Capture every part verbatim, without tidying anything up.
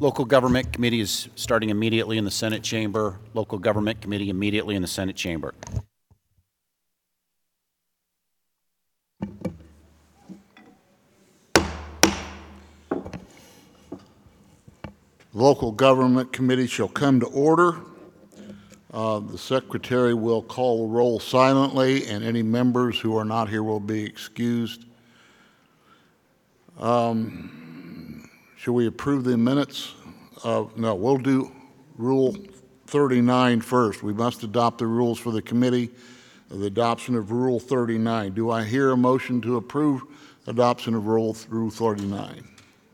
Local Government Committee is starting immediately in the Senate chamber. Local Government Committee immediately in the Senate chamber. Local Government Committee shall come to order. Uh, the Secretary will call the roll silently, and any members who are not here will be excused. Um, should we approve the minutes? Uh, no, we'll do Rule thirty-nine first. We must adopt the rules for the committee, the adoption of Rule thirty-nine. Do I hear a motion to approve adoption of Rule, Rule thirty-nine?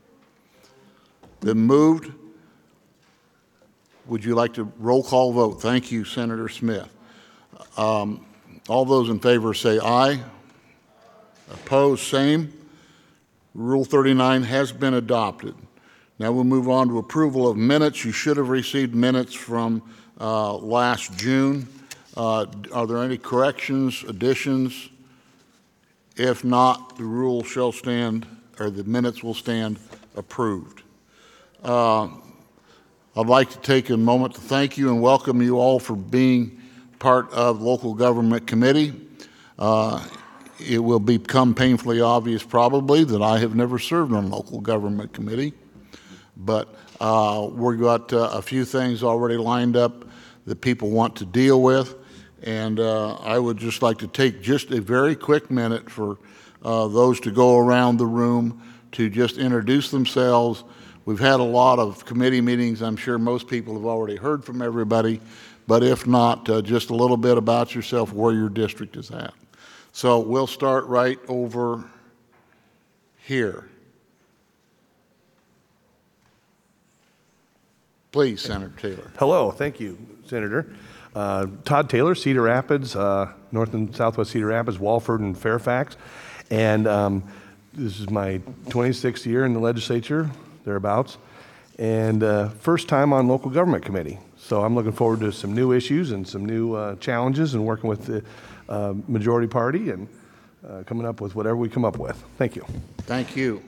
Been moved. Would you like to roll call vote? Thank you, Senator Smith. Um, all those in favor say aye. Opposed, same. Rule thirty-nine has been adopted. Now we'll move on to approval of minutes. You should have received minutes from uh, last June. Uh, are there any corrections, additions? If not, the rule shall stand, or the minutes will stand approved. Uh, I'd like to take a moment to thank you and welcome you all for being part of Local Government Committee. Uh, it will become painfully obvious probably that I have never served on Local Government Committee, but uh, we've got uh, a few things already lined up that people want to deal with, and uh, I would just like to take just a very quick minute for uh, those to go around the room to just introduce themselves. We've had a lot of committee meetings. I'm sure most people have already heard from everybody, but if not, uh, just a little bit about yourself, where your district is at. So we'll start right over here. Please, Senator Taylor. Hello, thank you, Senator. Uh, Todd Taylor, Cedar Rapids, uh, North and Southwest Cedar Rapids, Walford, and Fairfax. And um, this is my twenty-sixth year in the legislature, thereabouts, and uh, first time on Local Government Committee. So I'm looking forward to some new issues and some new uh, challenges and working with the uh, majority party and uh, coming up with whatever we come up with. Thank you. Thank you.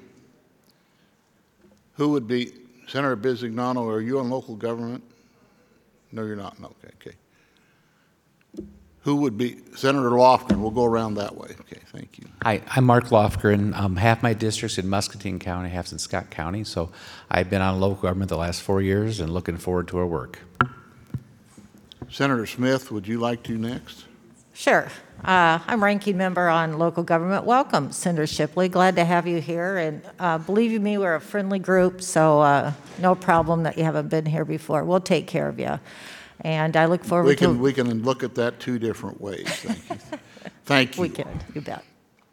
Who would be, Senator Bisignano, are you on local government? No, you're not. No, okay, okay. Who would be, Senator Lofgren, we'll go around that way. Okay, thank you. Hi, I'm Mark Lofgren. Um, half my district's in Muscatine County, half's in Scott County. So I've been on local government the last four years and looking forward to our work. Senator Smith, would you like to next? Sure. Uh, I'm ranking member on local government. Welcome, Senator Shipley. Glad to have you here. And uh, believe you me, we're a friendly group, so uh, no problem that you haven't been here before. We'll take care of you. And I look forward we can, to... We can look at that two different ways. Thank you. Thank you. We can, you bet.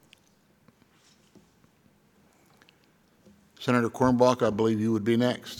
Senator Quirmbach, I believe you would be next.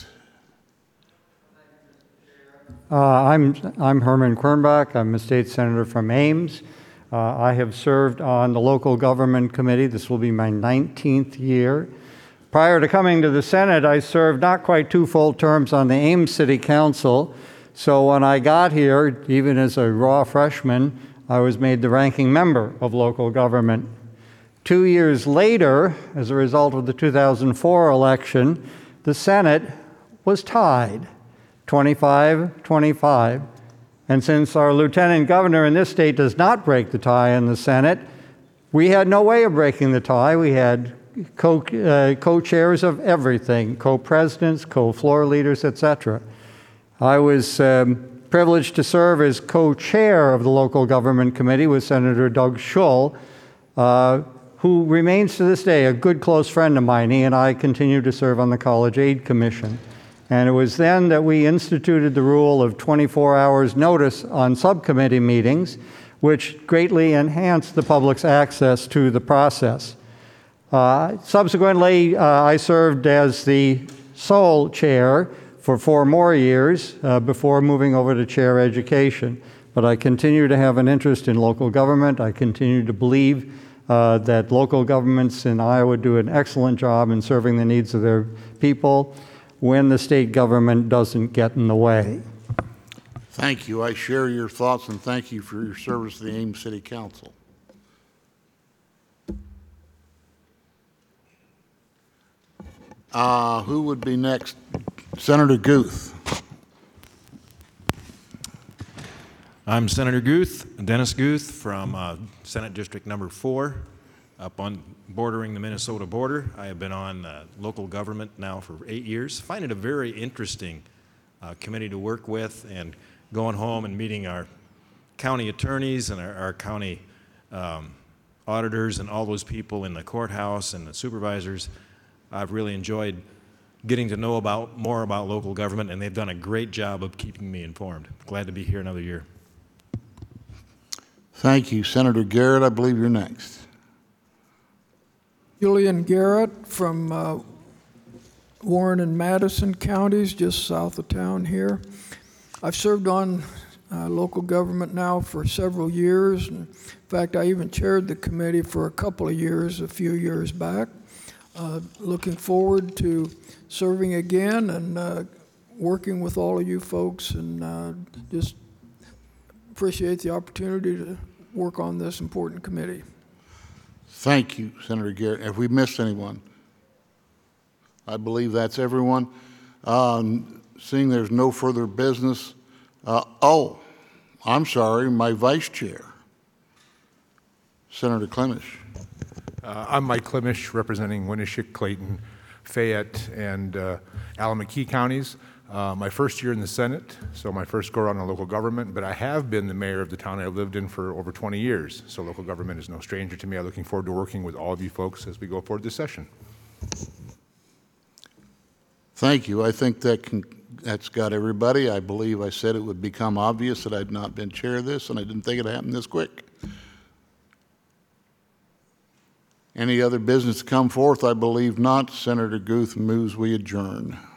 Uh, I'm, I'm Herman Quirmbach. I'm a state senator from Ames. Uh, I have served on the local government committee. This will be my nineteenth year. Prior to coming to the Senate, I served not quite two full terms on the Ames City Council. So when I got here, even as a raw freshman, I was made the ranking member of local government. Two years later, as a result of the two thousand four election, the Senate was tied, twenty-five twenty-five. And since our lieutenant governor in this state does not break the tie in the Senate, we had no way of breaking the tie. We had co, uh, co-chairs of everything, co-presidents, co-floor leaders, et cetera. I was um, privileged to serve as co-chair of the local government committee with Senator Doug Schull, uh, who remains to this day a good close friend of mine. He and I continue to serve on the College Aid Commission. And it was then that we instituted the rule of twenty-four hours notice on subcommittee meetings, which greatly enhanced the public's access to the process. Uh, subsequently, uh, I served as the sole chair for four more years uh, before moving over to chair education. But I continue to have an interest in local government. I continue to believe uh, that local governments in Iowa do an excellent job in serving the needs of their people when the state government doesn't get in the way. Thank you. I share your thoughts, and thank you for your service to the Ames City Council. Uh, who would be next? Senator Guth. I'm Senator Guth, Dennis Guth from uh, Senate District Number Four, up on bordering the Minnesota border. I have been on uh, local government now for eight years. Find it a very interesting uh, committee to work with, and going home and meeting our county attorneys and our, our county um, auditors and all those people in the courthouse and the supervisors. I've really enjoyed getting to know about more about local government, and they've done a great job of keeping me informed. Glad to be here another year. Thank you. Senator Garrett, I believe you're next. Julian Garrett from uh, Warren and Madison counties, just south of town here. I've served on uh, local government now for several years. In fact, I even chaired the committee for a couple of years, a few years back. Uh, looking forward to serving again and uh, working with all of you folks, and uh, just appreciate the opportunity to work on this important committee. Thank you, Senator Garrett. Have we missed anyone? I believe that's everyone. Um, seeing there's no further business, uh, oh, I'm sorry, my vice chair, Senator Klimisch. Uh, I'm Mike Klimisch, representing Winneshiek, Clayton, Fayette, and uh, Alameda counties. Uh, my first year in the Senate, so my first go around in local government, but I have been the mayor of the town I've lived in for over twenty years, so local government is no stranger to me. I'm looking forward to working with all of you folks as we go forward this session. Thank you. I think that can, that's got everybody. I believe I said it would become obvious that I'd not been chair of this, and I didn't think it happened this quick. Any other business to come forth? I believe not. Senator Guth moves we adjourn.